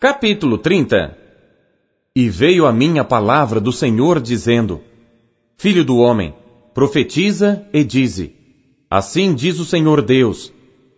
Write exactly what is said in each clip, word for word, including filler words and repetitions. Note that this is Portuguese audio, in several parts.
Capítulo trinta. E veio a mim a palavra do Senhor, dizendo: Filho do homem, profetiza e dize: Assim diz o Senhor Deus: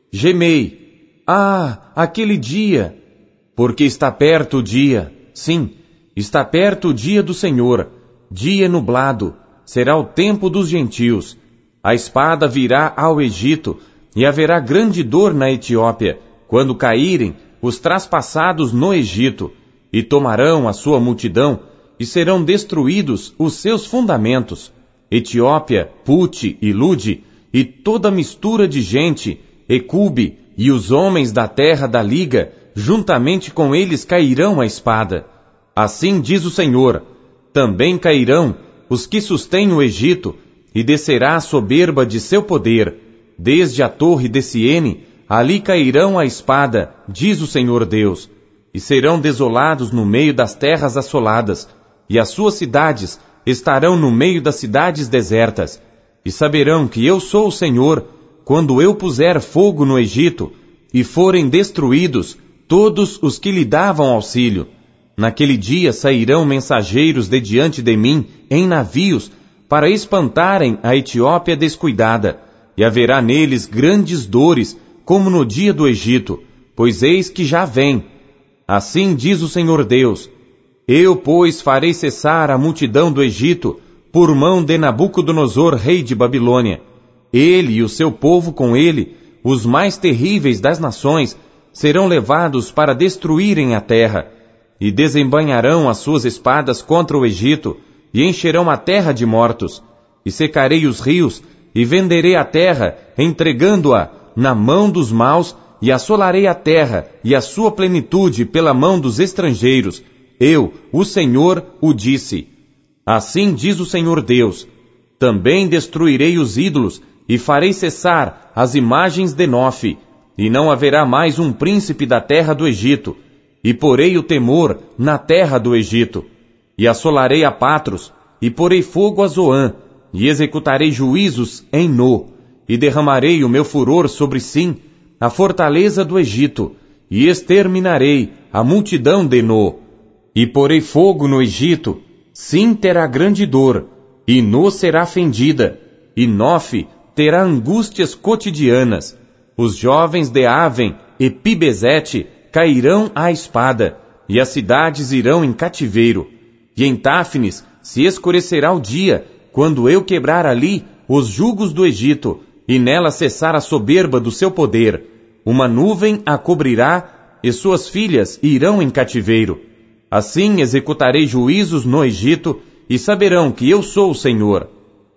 Gemei, ah, aquele dia! Porque está perto o dia, sim, está perto o dia do Senhor, dia nublado, será o tempo dos gentios. A espada virá ao Egito, e haverá grande dor na Etiópia, quando caírem os traspassados no Egito, e tomarão a sua multidão, e serão destruídos os seus fundamentos. Etiópia, Pute e Lude, e toda mistura de gente, Ecube, e os homens da terra da liga, juntamente com eles cairão a espada. Assim diz o Senhor: também cairão os que sustêm o Egito, e descerá a soberba de seu poder, desde a torre de Siene, ali cairão a espada, diz o Senhor Deus, e serão desolados no meio das terras assoladas, e as suas cidades estarão no meio das cidades desertas, e saberão que eu sou o Senhor, quando eu puser fogo no Egito, e forem destruídos todos os que lhe davam auxílio. Naquele dia sairão mensageiros de diante de mim em navios, para espantarem a Etiópia descuidada, e haverá neles grandes dores, como no dia do Egito, pois eis que já vem. Assim diz o Senhor Deus: Eu, pois, farei cessar a multidão do Egito, por mão de Nabucodonosor, rei de Babilônia. Ele e o seu povo com ele, os mais terríveis das nações, serão levados para destruírem a terra, e desembainharão as suas espadas contra o Egito, e encherão a terra de mortos, e secarei os rios, e venderei a terra, entregando-a na mão dos maus, e assolarei a terra e a sua plenitude pela mão dos estrangeiros. Eu, o Senhor, o disse. Assim diz o Senhor Deus: também destruirei os ídolos, e farei cessar as imagens de Nofe, e não haverá mais um príncipe da terra do Egito, e porei o temor na terra do Egito, e assolarei a Patros, e porei fogo a Zoã, e executarei juízos em No, e derramarei o meu furor sobre Sim, a fortaleza do Egito, e exterminarei a multidão de No. E porei fogo no Egito, Sim terá grande dor, e No será fendida, e Nofe terá angústias cotidianas. Os jovens de Aven e Pibezete cairão à espada, e as cidades irão em cativeiro. E em Táfnis se escurecerá o dia, quando eu quebrar ali os jugos do Egito, e nela cessar a soberba do seu poder. Uma nuvem a cobrirá, e suas filhas irão em cativeiro. Assim executarei juízos no Egito, e saberão que eu sou o Senhor.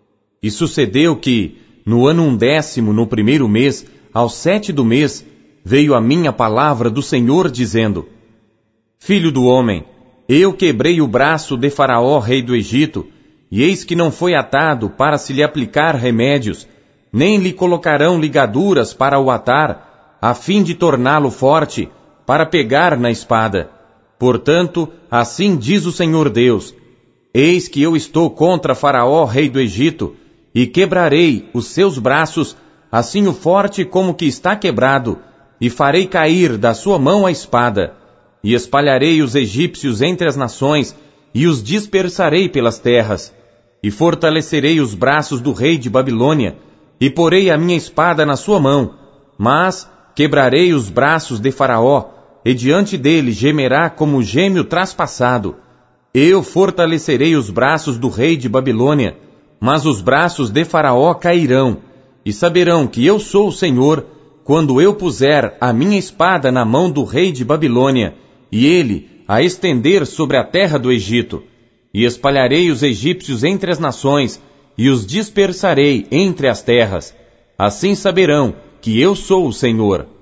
E sucedeu que, no ano undécimo, no primeiro mês, ao sete do mês, veio a mim a palavra do Senhor, dizendo: Filho do homem, eu quebrei o braço de Faraó, rei do Egito, e eis que não foi atado para se lhe aplicar remédios, nem lhe colocarão ligaduras para o atar, a fim de torná-lo forte, para pegar na espada. Portanto, assim diz o Senhor Deus: Eis que eu estou contra Faraó, rei do Egito, e quebrarei os seus braços, assim o forte como que está quebrado, e farei cair da sua mão a espada, e espalharei os egípcios entre as nações, e os dispersarei pelas terras, e fortalecerei os braços do rei de Babilônia, e porei a minha espada na sua mão, mas quebrarei os braços de Faraó, e diante dele gemerá como geme o traspassado. Eu fortalecerei os braços do rei de Babilônia, mas os braços de Faraó cairão, e saberão que eu sou o Senhor, quando eu puser a minha espada na mão do rei de Babilônia, e ele a estender sobre a terra do Egito, e espalharei os egípcios entre as nações, e os dispersarei entre as terras. Assim saberão que eu sou o Senhor.